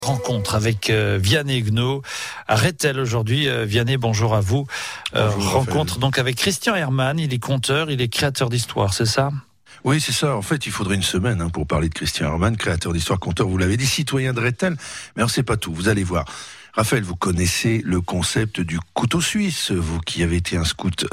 Rencontre avec Vianney Gnau à Rethel aujourd'hui. Vianney, bonjour à vous. Bonjour, rencontre donc avec Christian Herman, il est conteur, il est créateur d'histoire, c'est ça ? Oui, c'est ça. En fait, il faudrait une semaine pour parler de Christian Herman, créateur d'histoire, conteur, vous l'avez dit, citoyen de Rethel. Mais alors, c'est pas tout, vous allez voir. Raphaël, vous connaissez le concept du couteau suisse, vous qui avez été un scout.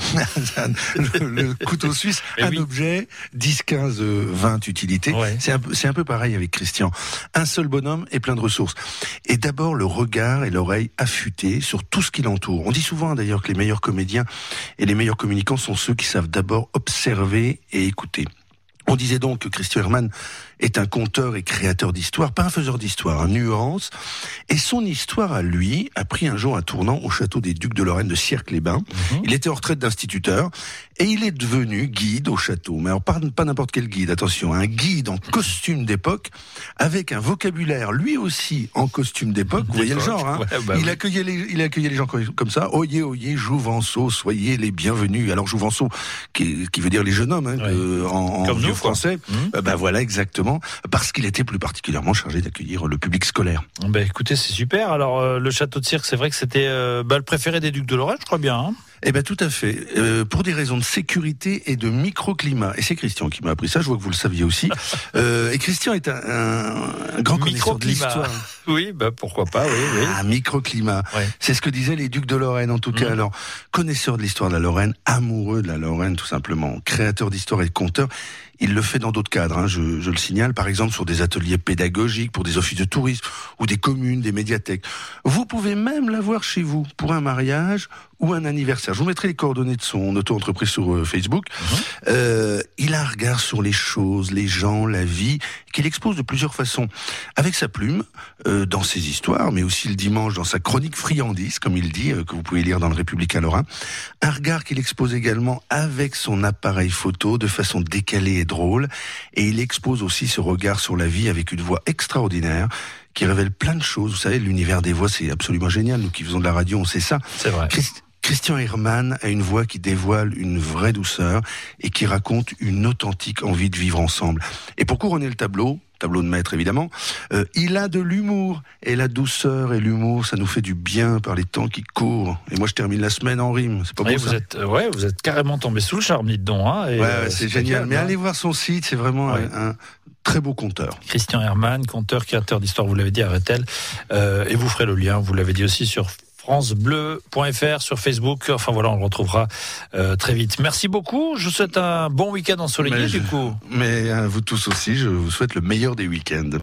Le couteau suisse, objet, 10, 15, 20 utilités. Ouais. C'est un peu pareil avec Christian. Un seul bonhomme et plein de ressources. Et d'abord, le regard et l'oreille affûtés sur tout ce qui l'entoure. On dit souvent d'ailleurs que les meilleurs comédiens et les meilleurs communicants sont ceux qui savent d'abord observer et écouter. On disait donc que Christian Herman est un conteur et créateur d'histoire, pas un faiseur d'histoire, un nuance. Et son histoire à lui a pris un jour un tournant au château des Ducs de Lorraine de Sierck-les-Bains. Il était en retraite d'instituteur et il est devenu guide au château. Mais alors pas n'importe quel guide, attention, un guide en costume d'époque avec un vocabulaire lui aussi en costume d'époque. Vous voyez le genre, hein? Ouais, il accueillait les gens comme ça. Oyez, oyez, Jouvenceau, soyez les bienvenus. Alors Jouvenceau, qui veut dire les jeunes hommes, en vieux français. Voilà, exactement. Parce qu'il était plus particulièrement chargé d'accueillir le public scolaire. Écoutez, c'est super. Alors, le château de Sierck, c'est vrai que c'était le préféré des Ducs de Lorraine, je crois bien. Hein. Tout à fait. Pour des raisons de sécurité et de microclimat. Et c'est Christian qui m'a appris ça, je vois que vous le saviez aussi. Et Christian est un grand connaisseur de l'histoire. Oui, pourquoi pas, oui. Ah, microclimat. Ouais. C'est ce que disaient les Ducs de Lorraine, en tout cas. Alors, connaisseur de l'histoire de la Lorraine, amoureux de la Lorraine, tout simplement. Créateur d'histoire et de conteur. Il le fait dans d'autres cadres, je le signale, par exemple sur des ateliers pédagogiques, pour des offices de tourisme, ou des communes, des médiathèques. Vous pouvez même l'avoir chez vous, pour un mariage ou un anniversaire. Je vous mettrai les coordonnées de son auto-entreprise sur Facebook. Il a un regard sur les choses, les gens, la vie, qu'il expose de plusieurs façons. Avec sa plume, dans ses histoires, mais aussi le dimanche dans sa chronique friandise, comme il dit, que vous pouvez lire dans le Républicain Lorrain. Un regard qu'il expose également avec son appareil photo, de façon décalée et drôle. Et il expose aussi ce regard sur la vie avec une voix extraordinaire, qui révèle plein de choses. Vous savez, l'univers des voix, c'est absolument génial. Nous qui faisons de la radio, on sait ça. C'est vrai. Christian Herman a une voix qui dévoile une vraie douceur et qui raconte une authentique envie de vivre ensemble. Et pour couronner le tableau de maître évidemment, il a de l'humour. Et la douceur et l'humour, ça nous fait du bien par les temps qui courent. Et moi je termine la semaine en rime, c'est pas bon ça. Vous êtes carrément tombé sous le charme, dites donc. C'est génial. Mais allez voir son site, c'est vraiment un très beau conteur. Christian Herman, conteur, créateur d'histoire, vous l'avez dit à Rethel. Et vous ferez le lien, vous l'avez dit aussi sur francebleu.fr, sur Facebook. Enfin voilà, on le retrouvera très vite. Merci beaucoup. Je vous souhaite un bon week-end ensoleillé du coup. Mais vous tous aussi, je vous souhaite le meilleur des week-ends.